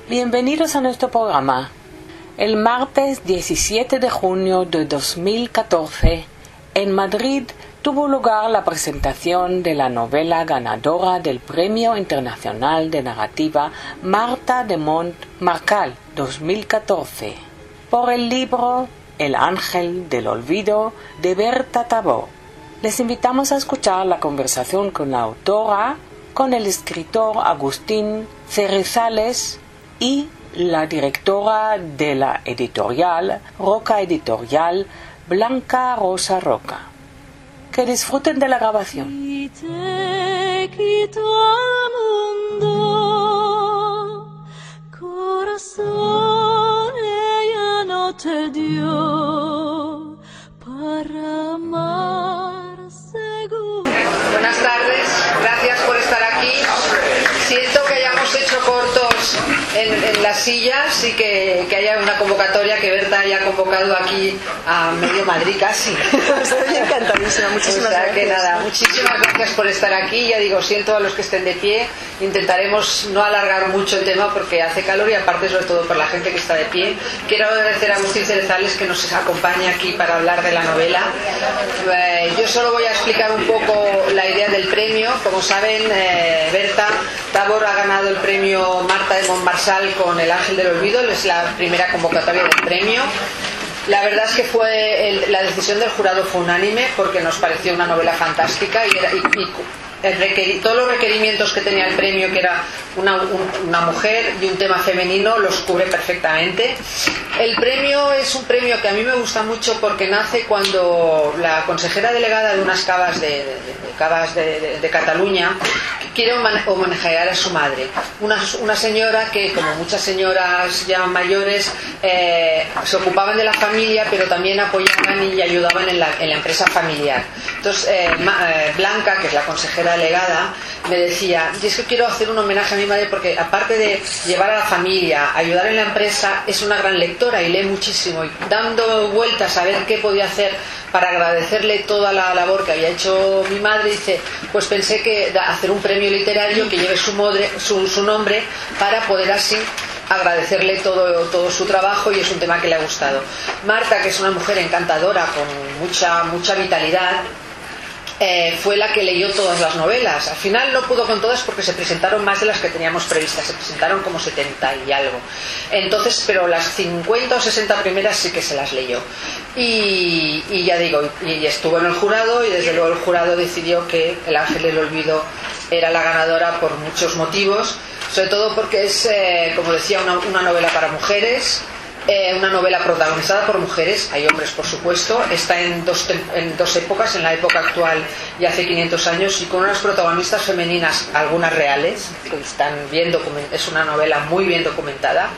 Bienvenidos a nuestro programa. El martes 17 de junio de 2014, en Madrid, tuvo lugar la presentación de la novela ganadora del Premio Internacional de Narrativa Marta de Montmarcal 2014, por el libro El Ángel del Olvido de Berta Tabó. Les invitamos a escuchar la conversación con la autora, con el escritor Agustín Cerezales y la directora de la editorial Roca Editorial, Blanca Rosa Roca. Que disfruten de la grabación. Y te quito al mundo, corazón ella no te dio para amar seguro. Buenas tardes, gracias por estar aquí. Siento que hayamos hecho cortos en las sillas y que haya una convocatoria, que Berta haya convocado aquí a medio Madrid casi. Estoy encantadísima, muchísimas gracias. Que nada, muchísimas gracias por estar aquí. Ya digo, siento a los que estén de pie. Intentaremos no alargar mucho el tema porque hace calor y aparte sobre todo por la gente que está de pie. Quiero agradecer a Agustín Cerezales que nos acompaña aquí para hablar de la novela. Yo solo voy a explicar un poco la idea del premio. Como saben, Berta Tabó ha ganado el premio Marta de Montmarcal con El Ángel del Olvido. Es la primera convocatoria del premio. La verdad es que la decisión del jurado fue unánime porque nos pareció una novela fantástica y todos los requerimientos que tenía el premio, que era una mujer y un tema femenino, los cubre perfectamente. El premio es un premio que a mí me gusta mucho porque nace cuando la consejera delegada de unas cavas de Cataluña quiere homenajear a su madre, una señora que, como muchas señoras ya mayores, se ocupaban de la familia pero también apoyaban y ayudaban en la empresa familiar. Entonces Blanca, que es la consejera delegada, me decía: y es que quiero hacer un homenaje a mi madre porque aparte de llevar a la familia, ayudar en la empresa, es una gran lectora y lee muchísimo, y dando vueltas a ver qué podía hacer para agradecerle toda la labor que había hecho mi madre, dice: pues pensé que hacer un premio literario que lleve su nombre para poder así agradecerle todo su trabajo, y es un tema que le ha gustado. Marta, que es una mujer encantadora con mucha vitalidad, fue la que leyó todas las novelas. Al final no pudo con todas porque se presentaron más de las que teníamos previstas, se presentaron como 70 y algo. Entonces, pero las 50 o 60 primeras sí que se las leyó. Y ya digo, y estuvo en el jurado, y desde luego el jurado decidió que El Ángel del Olvido era la ganadora por muchos motivos, sobre todo porque es, como decía, una novela para mujeres. Una novela protagonizada por mujeres, hay hombres por supuesto, está en dos épocas, en la época actual y hace 500 años, y con unas protagonistas femeninas, algunas reales, que están es una novela muy bien documentada,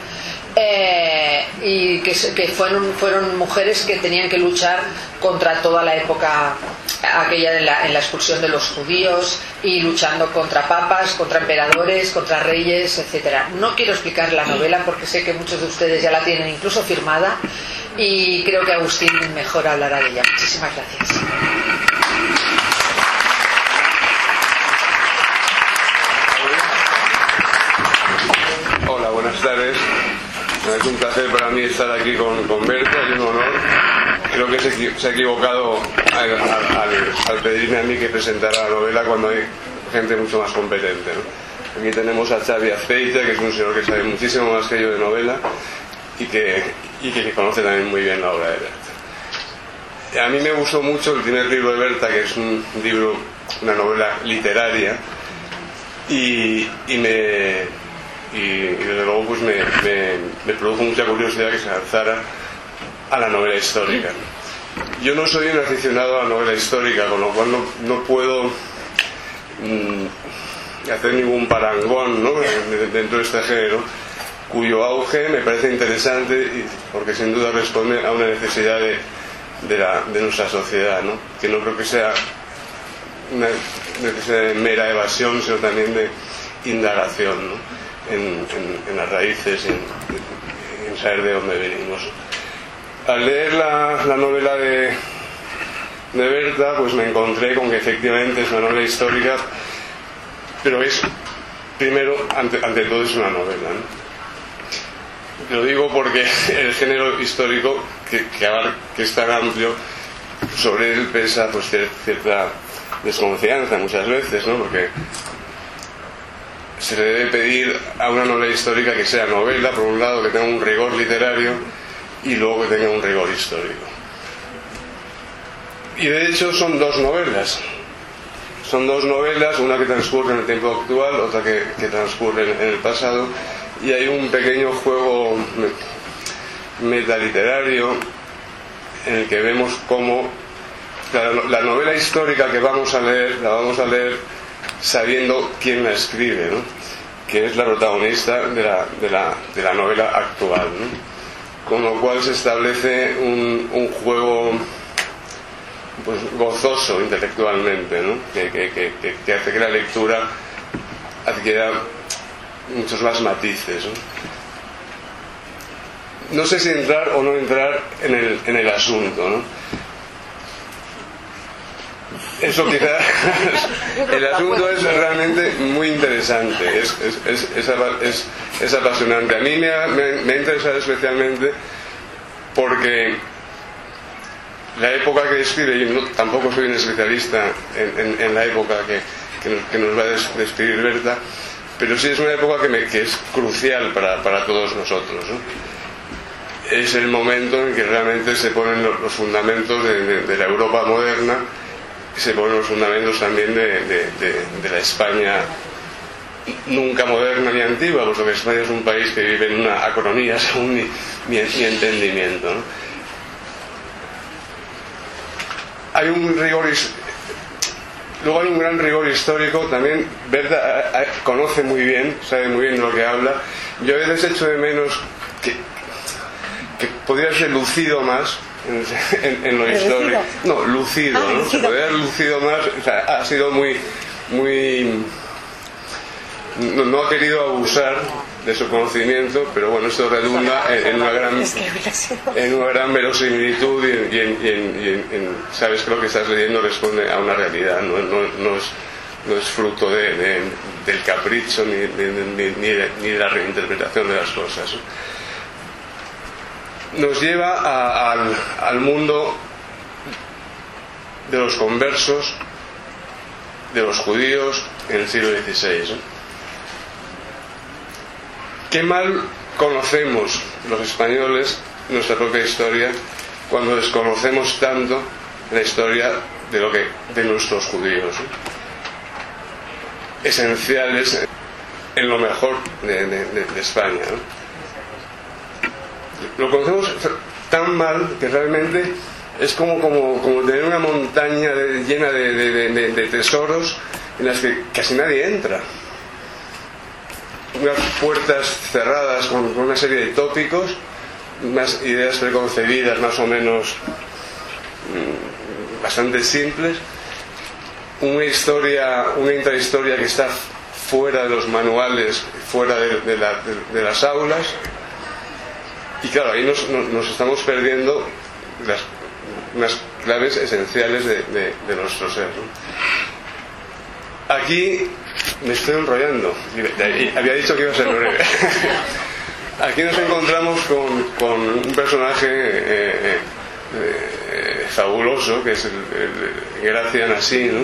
y que fueron mujeres que tenían que luchar contra toda la época aquella en la expulsión de los judíos, y luchando contra papas, contra emperadores, contra reyes, etcétera. No quiero explicar la novela porque sé que muchos de ustedes ya la tienen incluso firmada, y creo que Agustín mejor hablará de ella. Muchísimas gracias. Hola, buenas tardes. Es un placer para mí estar aquí con Berta, y un honor. Creo que se ha equivocado al pedirme a mí que presentara la novela cuando hay gente mucho más competente, ¿no? Aquí tenemos a Xavi Azpeitia, que es un señor que sabe muchísimo más que yo de novela y que conoce también muy bien la obra de Berta. A mí me gustó mucho el primer libro de Berta, que es una novela literaria, y desde luego pues me produjo mucha curiosidad que se lanzara a la novela histórica. Yo no soy un aficionado a la novela histórica, con lo cual no puedo hacer ningún parangón, ¿no?, dentro de este género, cuyo auge me parece interesante porque sin duda responde a una necesidad de nuestra sociedad, ¿no?, que no creo que sea una necesidad de mera evasión, sino también de indagación, ¿no?, en las raíces, en saber de dónde venimos. Al leer la novela de Berta, pues me encontré con que efectivamente es una novela histórica, pero es, primero, ante todo es una novela, ¿no? Lo digo porque el género histórico que es tan amplio, sobre él pesa pues cierta desconfianza muchas veces, ¿no? Porque se le debe pedir a una novela histórica que sea novela, por un lado, que tenga un rigor literario y luego que tenga un rigor histórico. Y de hecho son dos novelas. Son dos novelas, una que transcurre en el tiempo actual, otra que transcurre en el pasado, y hay un pequeño juego metaliterario en el que vemos cómo la novela histórica que vamos a leer, la vamos a leer sabiendo quién la escribe, ¿no? Que es la protagonista de la novela actual, ¿no? Con lo cual se establece un juego pues gozoso intelectualmente, ¿no? Que hace que la lectura adquiera muchos más matices, ¿no? No sé si entrar o no entrar en el asunto, ¿no? Eso quizás el asunto es realmente muy interesante, es apasionante. A mí me ha interesado especialmente porque la época que describe, yo tampoco soy un especialista en la época que nos va a describir Berta, pero sí es una época que es crucial para todos nosotros, ¿no? Es el momento en que realmente se ponen los fundamentos de la Europa moderna, se ponen los fundamentos también de la España nunca moderna ni antigua, puesto que España es un país que vive en una acronía según mi entendimiento, ¿no? Hay un rigor, luego hay un gran rigor histórico también. Berta conoce muy bien, sabe muy bien de lo que habla. Yo a veces echo de menos que podría ser lucido más en lo histórico. No, lucido, ¿no? Lucido. Se podría haber lucido más, o sea, ha sido muy no ha querido abusar de su conocimiento, pero bueno, esto redunda en una gran verosimilitud y en sabes que lo que estás leyendo responde a una realidad, no es fruto del capricho ni de la reinterpretación de las cosas. Nos lleva al mundo de los conversos, de los judíos en el siglo XVI, ¿no? Qué mal conocemos los españoles nuestra propia historia cuando desconocemos tanto la historia de nuestros judíos, ¿no? Esenciales en lo mejor de España, ¿no? Lo conocemos tan mal que realmente es como tener una montaña llena de tesoros en las que casi nadie entra. Unas puertas cerradas con una serie de tópicos, unas ideas preconcebidas más o menos bastante simples, una intrahistoria que está fuera de los manuales, fuera de las aulas, y claro, ahí nos estamos perdiendo unas claves esenciales de nuestro ser, ¿no? Aquí me estoy enrollando. Había dicho que iba a ser breve. Aquí nos encontramos con un personaje fabuloso, que es el Gracián Así, ¿no?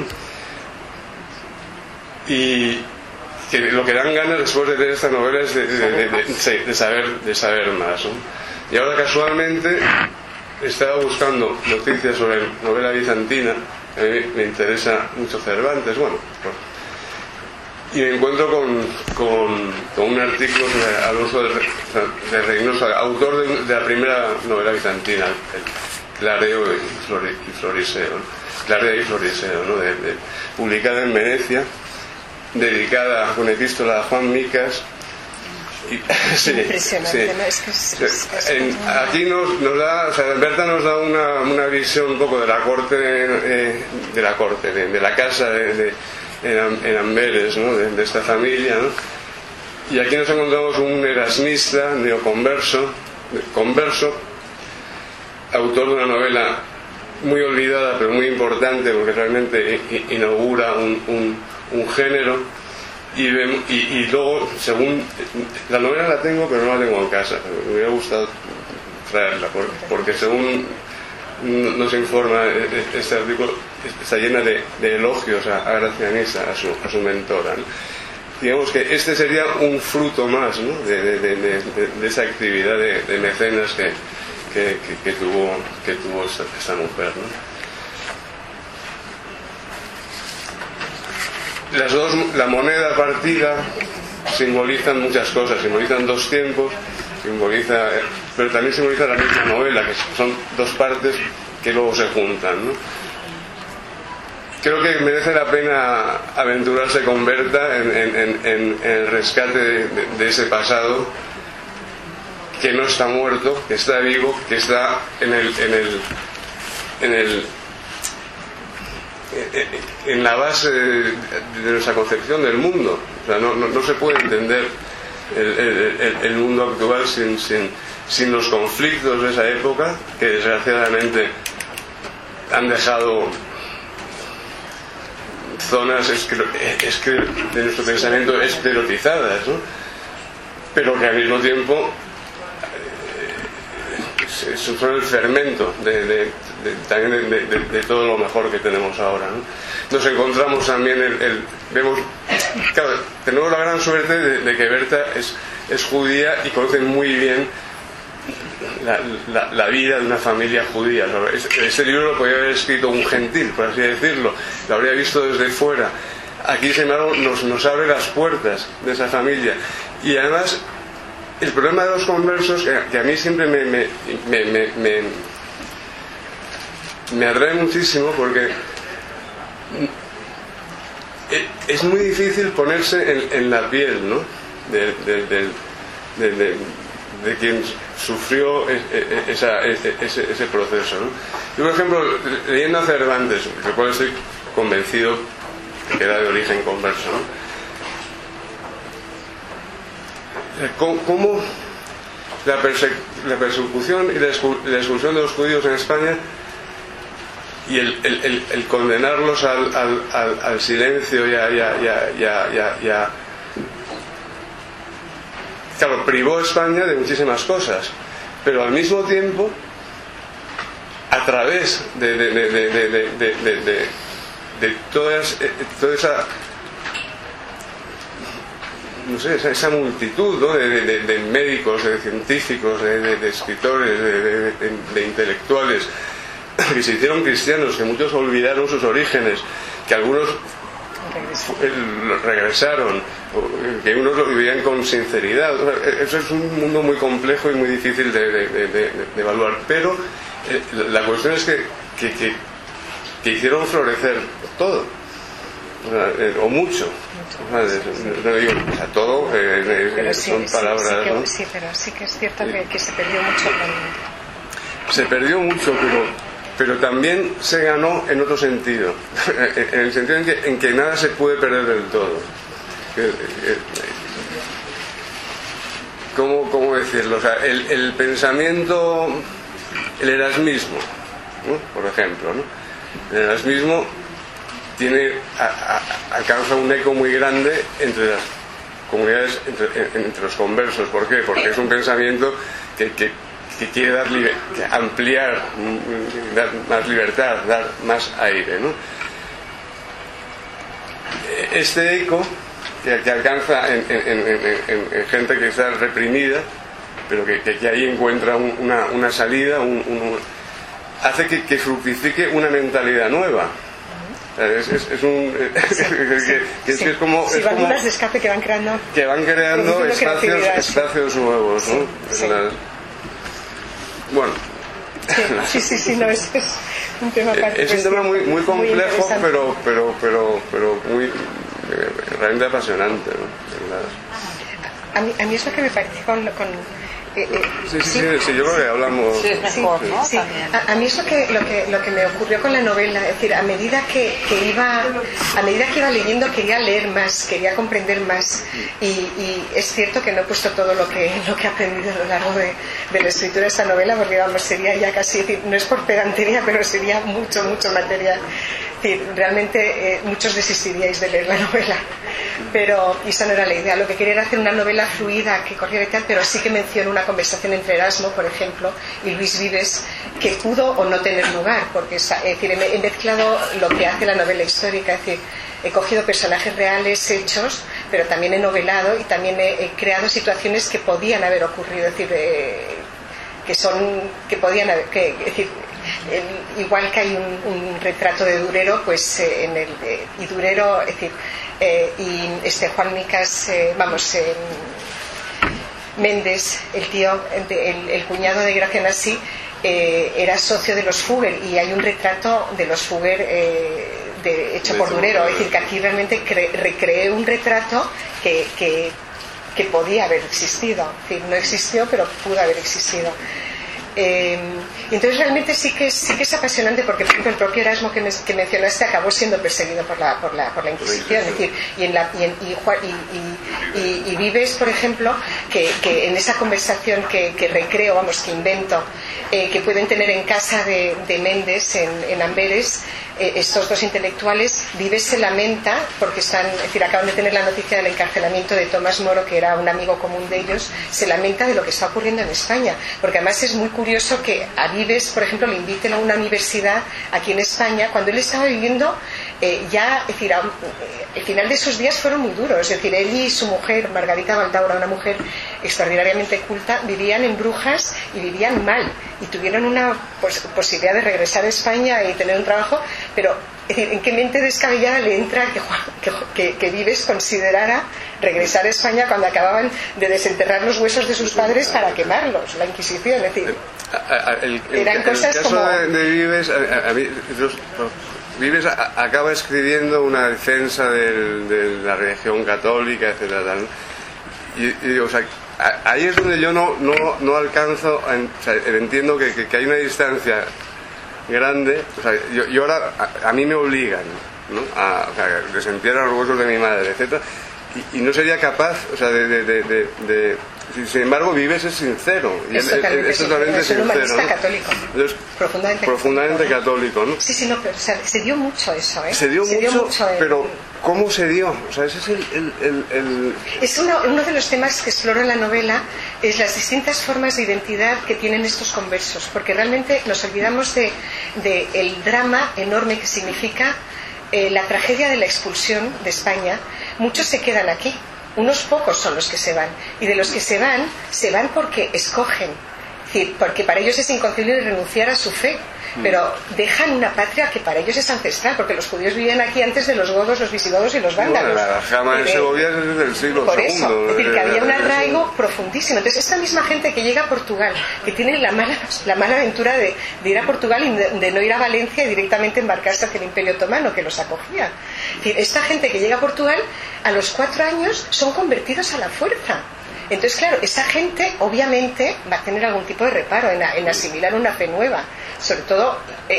Y que lo que dan ganas después de leer esta novela es de saber más, ¿no? Y ahora casualmente estaba buscando noticias sobre novela bizantina. A mí me interesa mucho Cervantes, bueno, y me encuentro con un artículo sobre Alonso de Reynosa, autor de la primera novela bizantina, el Clareo y Floriseo, ¿no? Publicada en Venecia, dedicada con epístola a Juan Micas. Sí, impresionante, sí. ¿no? Aquí nos da, o sea, Berta nos da una visión un poco de la corte, de la casa en Amberes, ¿no? De esta familia, ¿no? Y aquí nos encontramos un erasmista neoconverso, autor de una novela muy olvidada pero muy importante porque realmente inaugura un género, y luego, según la novela la tengo, pero no la tengo en casa. Me hubiera gustado traerla, porque según nos informa este artículo, está llena de elogios a Gracianisa, a su mentora, ¿no? Digamos que este sería un fruto más, ¿no?, de esa actividad de mecenas que tuvo esta mujer, ¿no? La moneda partida simbolizan muchas cosas, simbolizan dos tiempos, pero también simboliza la misma novela, que son dos partes que luego se juntan, ¿no? Creo que merece la pena aventurarse con Berta en el rescate de ese pasado que no está muerto, que está vivo, que está en la base de nuestra concepción del mundo. O sea, no se puede entender el mundo actual sin los conflictos de esa época, que desgraciadamente han dejado zonas de nuestro pensamiento esclerotizadas, ¿no? Pero que al mismo tiempo son el fermento también de todo lo mejor que tenemos ahora, ¿no? Nos encontramos también claro, tenemos la gran suerte de que Berta es judía y conoce muy bien la vida de una familia judía. Este libro lo podría haber escrito un gentil, por así decirlo, lo habría visto desde fuera. Aquí, sin embargo, nos abre las puertas de esa familia. Y además, el problema de los conversos, que a mí siempre me atrae muchísimo, porque es muy difícil ponerse en la piel, ¿no?, de quien sufrió ese proceso, ¿no? Yo, por ejemplo, leyendo a Cervantes, del cual estoy convencido que era de origen converso, ¿no?, cómo la persecución y la expulsión de los judíos en España y el condenarlos al silencio claro, privó a España de muchísimas cosas, pero al mismo tiempo, a través de toda esa, no sé, esa multitud, ¿no?, de médicos, de científicos, de escritores, de intelectuales que se hicieron cristianos, que muchos olvidaron sus orígenes, que algunos regresaron, que unos lo vivían con sinceridad. Eso es un mundo muy complejo y muy difícil de evaluar, pero la cuestión es que hicieron florecer todo, o mucho. No digo, o sea, todo, son palabras, ¿no? Sí, pero sí que es cierto que se perdió mucho. Se perdió mucho, pero también se ganó en otro sentido, en el sentido en que nada se puede perder del todo. ¿Cómo decirlo? O sea, el pensamiento, el erasmismo, ¿no?, por ejemplo, ¿no? El erasmismo alcanza un eco muy grande entre las comunidades, entre los conversos. ¿Por qué? Porque es un pensamiento que quiere ampliar, dar más libertad, dar más aire, ¿no? Este eco que alcanza en gente que está reprimida, pero que ahí encuentra una salida, hace que fructifique una mentalidad nueva. Es como válvulas de escape que van creando espacios nuevos, ¿no? Sí. Bueno, sí, no, es un tema es un tema muy complejo, pero muy realmente apasionante, ¿no? A mí es lo que me parece con Sí, yo creo que hablamos. Sí, es mejor, ¿no? Sí. A mí es lo que me ocurrió con la novela. Es decir, a medida que iba leyendo, quería leer más, quería comprender más. Y es cierto que no he puesto todo lo que he aprendido a lo largo de la escritura de esta novela, porque vamos, sería ya casi, no es por pedantería, pero sería mucho material. decir, realmente muchos desistiríais de leer la novela, pero esa no era la idea. Lo que quería era hacer una novela fluida que corriera y tal, pero sí que menciono una conversación entre Erasmo, por ejemplo, y Luis Vives, que pudo o no tener lugar, porque es decir, he mezclado lo que hace la novela histórica, es decir, he cogido personajes reales, hechos, pero también he novelado y también he creado situaciones que podían haber ocurrido, es decir, que podían haber, es decir, igual que hay un retrato de Durero, pues y Durero, es decir, y Juan Micas, Méndez, el tío, el cuñado de Gracia Nassí, era socio de los Fugger, y hay un retrato de los Fugger hecho por Durero, es decir, que aquí realmente recreé un retrato que podía haber existido, es decir, no existió, pero pudo haber existido. Entonces realmente sí que es apasionante, porque por ejemplo el propio Erasmo que mencionaste acabó siendo perseguido por la Inquisición, es decir, y Vives, por ejemplo, que en esa conversación que recreo, que invento, que pueden tener en casa de Méndez en Amberes, estos dos intelectuales, Vives se lamenta porque acaban de tener la noticia del encarcelamiento de Tomás Moro, que era un amigo común de ellos. Se lamenta de lo que está ocurriendo en España, porque además es muy curioso que a Vives, por ejemplo, le inviten a una universidad aquí en España cuando él estaba viviendo es decir, el final de sus días fueron muy duros, es decir, él y su mujer Margarita Baldaura, una mujer extraordinariamente culta, vivían en Brujas y vivían mal, y tuvieron una posibilidad de regresar a España y tener un trabajo, pero es decir, ¿en qué mente descabellada le entra que Vives considerara regresar a España cuando acababan de desenterrar los huesos de sus padres para quemarlos, la Inquisición? Es decir, eran cosas como... El caso de Vives, Vives acaba escribiendo una defensa de la religión católica, etcétera, y o sea, ahí es donde yo no alcanzo, entiendo que hay una distancia grande, o sea, yo ahora a mí me obligan, ¿no? a desentierrar los huesos de mi madre, etcétera, y no sería capaz, o sea, sin embargo Vives es sincero, y es totalmente sincero, un humanista católico. Entonces, profundamente católico, ¿no? Sí, no, pero o sea, se dio mucho eso, se dio mucho, pero ¿cómo se dio? O sea, ese es es uno de los temas que exploro en la novela, es las distintas formas de identidad que tienen estos conversos, porque realmente nos olvidamos de el drama enorme que significa la tragedia de la expulsión de España. Muchos se quedan aquí, unos pocos son los que se van, y de los que se van porque escogen, es decir, porque para ellos es inconcebible renunciar a su fe, pero dejan una patria que para ellos es ancestral, porque los judíos vivían aquí antes de los godos, los visigodos y los vándalos. La Jama de Segovia es desde el siglo por II. Eso, es decir, que había un arraigo profundísimo. Entonces esta misma gente que llega a Portugal, que tiene la mala aventura de ir a Portugal y de no ir a Valencia y directamente embarcarse hacia el Imperio Otomano, que los acogía. Es decir, esta gente que llega a Portugal, a los 4 años son convertidos a la fuerza. Entonces, claro, esa gente obviamente va a tener algún tipo de reparo en asimilar una fe nueva, sobre todo,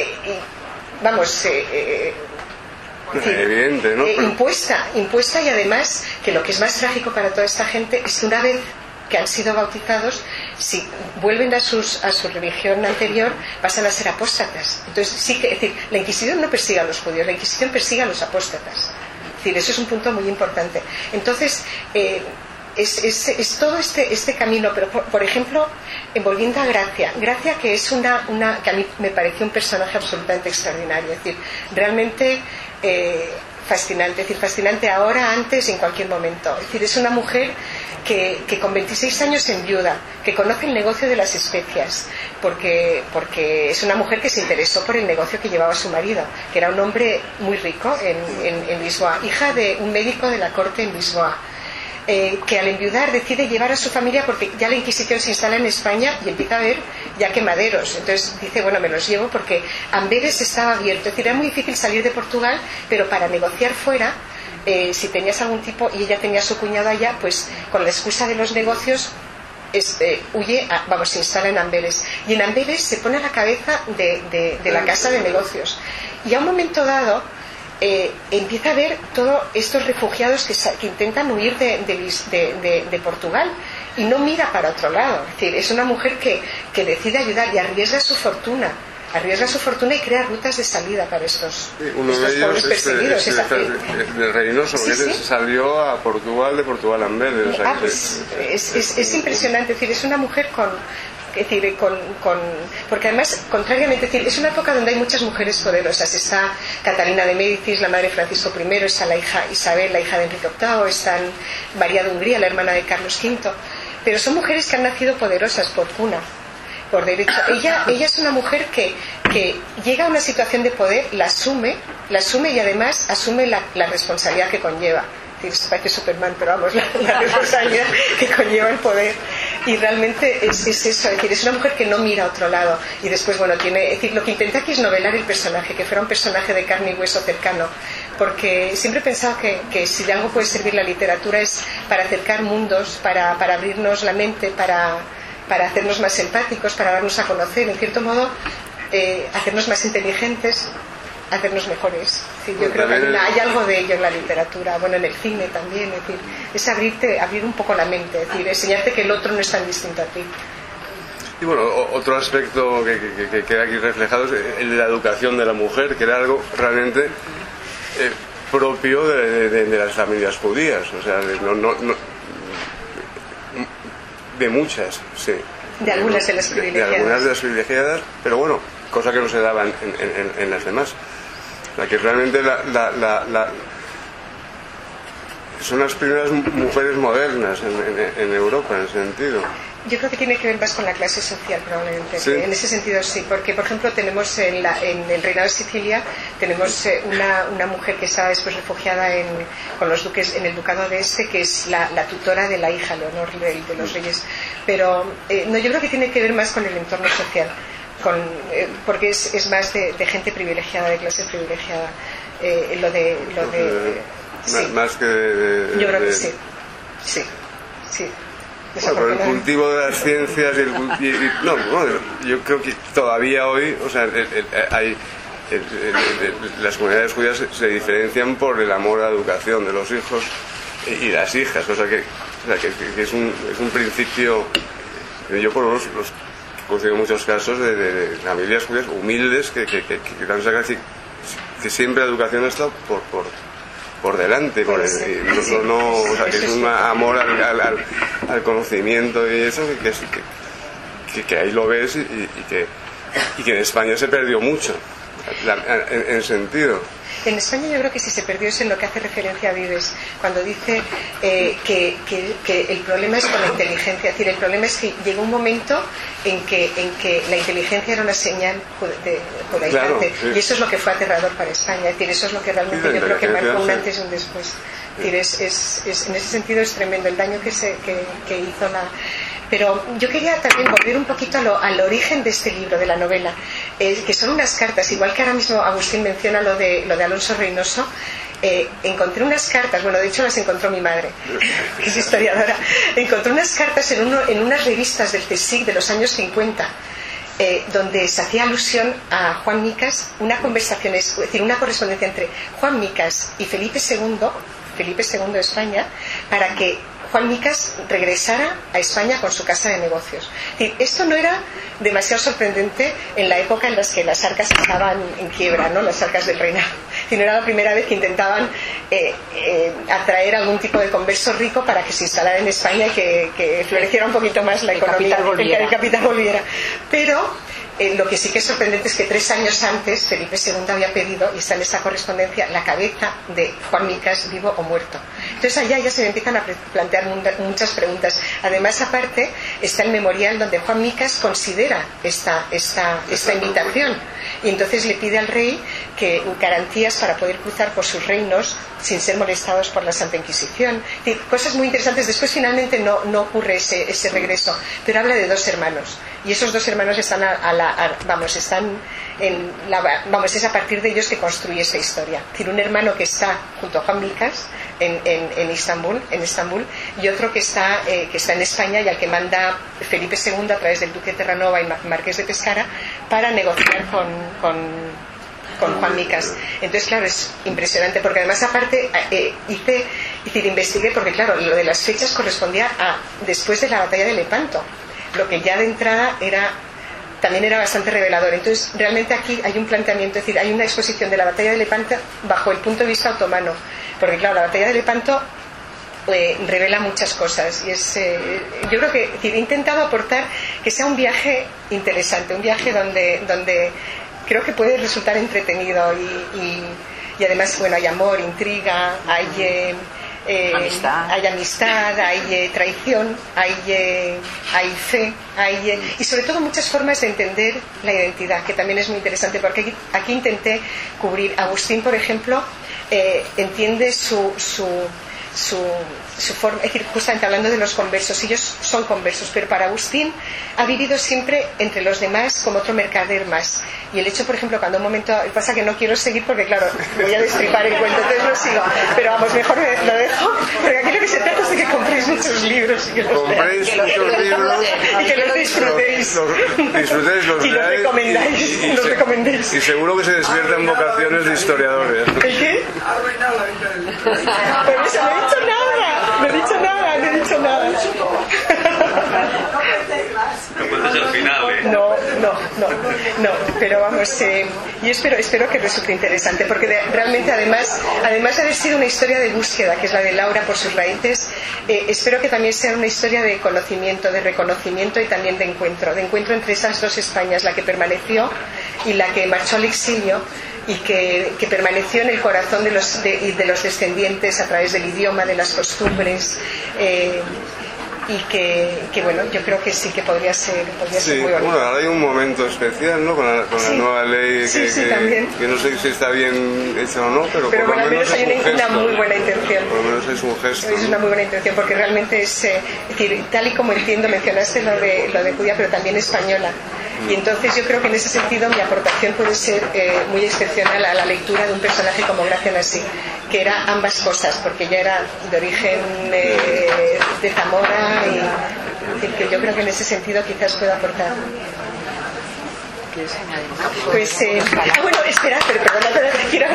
evidente, ¿no? Impuesta, y además que lo que es más trágico para toda esta gente es que una vez que han sido bautizados, si vuelven a su religión anterior, pasan a ser apóstatas. Entonces, sí que, es decir, la Inquisición no persigue a los judíos, la Inquisición persigue a los apóstatas. Es decir, eso es un punto muy importante. Entonces, es todo este camino, pero por ejemplo, volviendo a Gracia, que es que a mí me pareció un personaje absolutamente extraordinario, es decir, realmente fascinante, es decir, fascinante ahora, antes y en cualquier momento. Es decir, es una mujer que con 26 años enviuda, que conoce el negocio de las especias, porque es una mujer que se interesó por el negocio que llevaba su marido, que era un hombre muy rico en Lisboa, hija de un médico de la corte en Lisboa. Que al enviudar decide llevar a su familia, porque ya la Inquisición se instala en España y empieza a haber ya quemaderos. Entonces dice, bueno, me los llevo, porque Amberes estaba abierto, es decir, era muy difícil salir de Portugal, pero para negociar fuera, si tenías algún tipo, y ella tenía a su cuñado allá, pues con la excusa de los negocios huye, se instala en Amberes, y en Amberes se pone a la cabeza de la casa de negocios, y a un momento dado empieza a ver todos estos refugiados que intentan huir de Portugal, y no mira para otro lado. Es decir, es una mujer que decide ayudar y arriesga su fortuna arriesga su fortuna y crea rutas de salida para estos, uno estos de ellos pobres perseguidos. de Reynoso, Sí, porque sí. salió a Portugal, de Portugal a Amberes. O sea, Pues es impresionante, es decir, es una mujer es decir, porque además, contrariamente, es decir, es una época donde hay muchas mujeres poderosas. Está Catalina de Médicis, la madre de Francisco I, está la hija Isabel, la hija de Enrique VIII, está María de Hungría, la hermana de Carlos V, pero son mujeres que han nacido poderosas por cuna, por derecho. Ella es una mujer que llega a una situación de poder, la asume y además asume la responsabilidad que conlleva. Se parece Superman, pero vamos, la responsabilidad que conlleva el poder. Y realmente es eso, es decir, es una mujer que no mira a otro lado. Y después, bueno, es decir, lo que intenté aquí es novelar el personaje, que fuera un personaje de carne y hueso cercano. Porque siempre he pensado que si de algo puede servir la literatura es para acercar mundos, para abrirnos la mente, para hacernos más empáticos, para darnos a conocer, en cierto modo, hacernos más inteligentes, hacernos mejores. Sí, yo creo que hay algo de ello en la literatura, bueno, en el cine también, es decir, es abrir un poco la mente, es decir, enseñarte que el otro no es tan distinto a ti. Y bueno, otro aspecto que queda aquí reflejado es el de la educación de la mujer, que era algo realmente propio de las familias judías, o sea, de muchas, sí. De algunas de las privilegiadas. De algunas de las privilegiadas, pero bueno, cosa que no se daba en las demás. La que realmente son las primeras mujeres modernas en Europa, en ese sentido. Yo creo que tiene que ver más con la clase social, probablemente. ¿Sí? En ese sentido sí, porque por ejemplo tenemos en el Reinado de Sicilia tenemos una mujer que estaba después refugiada con los duques en el ducado de Este, que es la tutora de la hija Leonor de los reyes. Pero no, yo creo que tiene que ver más con el entorno social, porque es más de gente privilegiada, de clase privilegiada. Sí. Más que yo creo que sí. Bueno, pero el cultivo de las ciencias yo creo que todavía hoy, o sea, las comunidades judías se diferencian por el amor a la educación de los hijos y las hijas, o sea que es un principio. Yo por lo menos los conozco muchos casos de familias judías humildes que siempre la educación está por delante, o sea, que es un amor al conocimiento y eso, que ahí lo ves y que en España se perdió mucho en sentido. En España yo creo que si se perdió es en lo que hace referencia a Vives, cuando dice que el problema es con la inteligencia. Es decir, el problema es que llegó un momento en que la inteligencia era una señal judaizante, claro, sí. Y eso es lo que fue aterrador para España. Es decir, eso es lo que realmente yo creo que marcó un antes y un después. Es decir, en ese sentido es tremendo el daño que hizo la... Pero yo quería también volver un poquito al origen de este libro, de la novela, que son unas cartas, igual que ahora mismo Agustín menciona lo de Alonso Reynoso. Encontré unas cartas, bueno, de hecho las encontró mi madre, que es historiadora. Encontré unas cartas en unas revistas del CSIC de los años 50, donde se hacía alusión a Juan Micas, una conversación, es decir, una correspondencia entre Juan Micas y Felipe II de España, para que Juan Micas regresara a España con su casa de negocios. Es decir, esto no era demasiado sorprendente en la época en la que las arcas estaban en quiebra, ¿no? Las arcas del reinado. Sino era la primera vez que intentaban atraer algún tipo de converso rico para que se instalara en España y que floreciera un poquito más la economía, que el capital volviera. Pero lo que sí que es sorprendente es que 3 años antes Felipe II había pedido, y está en esa correspondencia, la cabeza de Juan Micas vivo o muerto. Entonces allá ya se me empiezan a plantear muchas preguntas. Además, aparte, está el memorial donde Juan Micas considera esta invitación, y entonces le pide al rey que garantías para poder cruzar por sus reinos sin ser molestados por la Santa Inquisición. Cosas muy interesantes. Después finalmente no ocurre ese regreso, pero habla de 2 hermanos, y esos 2 hermanos están es a partir de ellos que construye esa historia. Es decir, un hermano que está junto a Juan Micas en Estambul, y otro que está en España, y al que manda Felipe II a través del duque de Terranova y Marqués de Pescara para negociar con Juan Micas. Entonces, claro, es impresionante, porque además aparte investigué, porque claro, lo de las fechas correspondía a después de la batalla de Lepanto, lo que ya de entrada era también era bastante revelador. Entonces realmente aquí hay un planteamiento, es decir, hay una exposición de la batalla de Lepanto bajo el punto de vista otomano, porque claro, la batalla de Lepanto revela muchas cosas y es, yo creo que he intentado aportar que sea un viaje interesante, un viaje donde creo que puede resultar entretenido y además, bueno, hay amor, intriga, hay amistad, hay traición, hay fe, y sobre todo muchas formas de entender la identidad, que también es muy interesante, porque aquí intenté cubrir. Agustín, por ejemplo, entiende su forma, es decir, justamente hablando de los conversos, ellos son conversos, pero para Agustín ha vivido siempre entre los demás como otro mercader más. Y el hecho, por ejemplo, cuando un momento, pasa que no quiero seguir porque claro, voy a destripar el cuento, entonces no sigo, pero vamos, mejor lo dejo, porque aquí lo que se trata es de que compréis muchos libros y que los compréis muchos libros y que los disfrutéis, los y los recomendéis, y seguro que se despiertan vocaciones de historiadores. ¿El qué? Pero eso no he dicho nada, no he dicho nada. No puede ser el final, ¿eh? No, pero vamos, yo espero que resulte interesante, porque realmente además de haber sido una historia de búsqueda, que es la de Laura por sus raíces, espero que también sea una historia de conocimiento, de reconocimiento y también de encuentro entre esas dos Españas, la que permaneció y la que marchó al exilio, y que permaneció en el corazón de los descendientes a través del idioma, de las costumbres, y que bueno, yo creo que sí que podría ser muy bonito. Bueno, ahora hay un momento especial, ¿no? Con la nueva ley que no sé si está bien hecha o no, pero por bueno, lo menos hay una muy buena intención. Por lo menos es un gesto. Es una muy buena intención, porque realmente es decir, tal y como entiendo, mencionaste lo de judía, pero también española. Y entonces yo creo que en ese sentido mi aportación puede ser muy excepcional a la lectura de un personaje como Gracia Nassí, que era ambas cosas, porque ella era de origen de Zamora, y que yo creo que en ese sentido quizás pueda aportar. Pues bueno, espera, pero perdona, quiero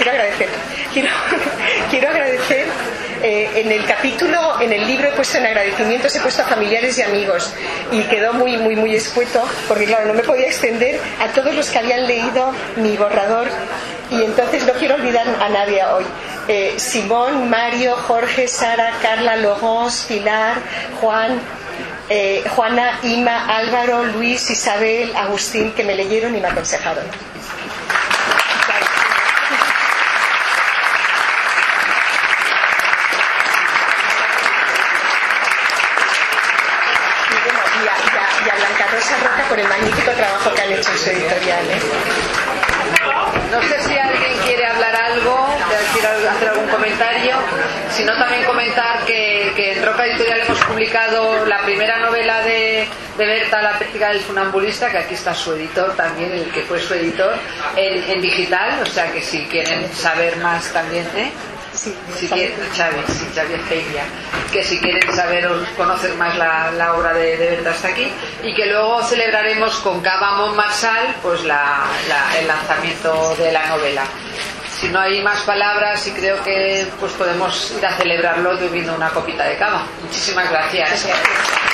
agradecer en el capítulo, en el libro he puesto en agradecimientos, he puesto a familiares y amigos, y quedó muy escueto, porque claro, no me podía extender a todos los que habían leído mi borrador, y entonces no quiero olvidar a nadie hoy. Simón, Mario, Jorge, Sara, Carla, Logos, Pilar, Juan, Juana, Ima, Álvaro, Luis, Isabel, Agustín, que me leyeron y me aconsejaron. Y a Blanca Rosa Roca por el magnífico trabajo que han hecho en su editorial. No sé si alguien quiere hablar algo, quiere hacer algún comentario. Si no, también comentar que en Roca Editorial hemos publicado la primera novela de Berta, La práctica del funambulista, que aquí está su editor también, el que fue su editor, en digital. O sea que si quieren saber más también, Sí, Xavi Feria, que si quieren saber o conocer más la obra de Berta está aquí, y que luego celebraremos con Cava Montmarçal pues el lanzamiento de la novela. Si no hay más palabras, y creo que pues podemos ir a celebrarlo bebiendo una copita de cava. Muchísimas gracias.